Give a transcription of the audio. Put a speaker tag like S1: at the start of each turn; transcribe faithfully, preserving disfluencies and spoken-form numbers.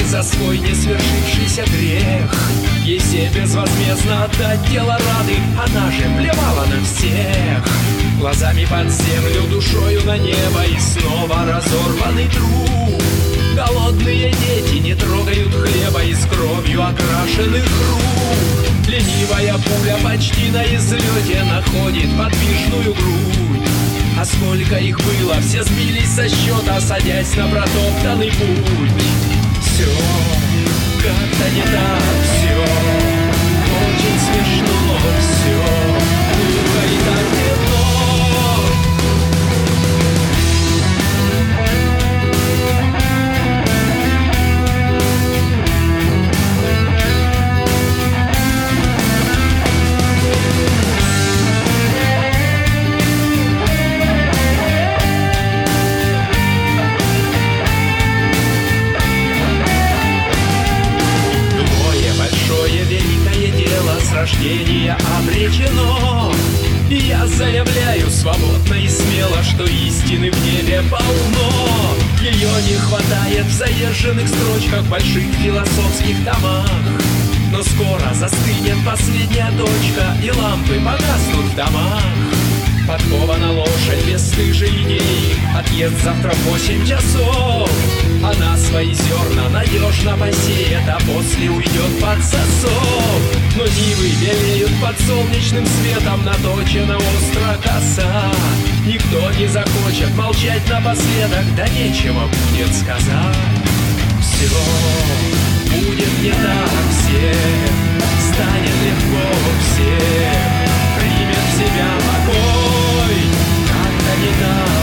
S1: за свой несвершившийся грех. Ей все безвозмездно отдать дело рады, она же плевала на всех. Глазами под землю, душою на небо, и снова разорванный труп. Голодные дети не трогают хлеба из кровью окрашенных рук. Ленивая пуля почти на излете находит подвижную грудь. А сколько их было, все сбились со счета, садясь на протоптанный путь. Все как-то не так, все очень смешно, все глупо и так темно. Рождение обречено. И я заявляю свободно и смело, что истины в небе полно. Ее не хватает в заезженных строчках, больших философских томах. Но скоро застынет последняя точка, и лампы погаснут в домах. Подкована лошадь бесстыжей идей, отъезд завтра в восемь часов. Она свои зерна надежно посеет, а после уйдет под сосов. Но нивы белеют под солнечным светом, наточена остро коса. Никто не захочет молчать напоследок, да нечего будет сказать. Все будет не так, всем станет легко, всем примет в себя покой. Как-то не так.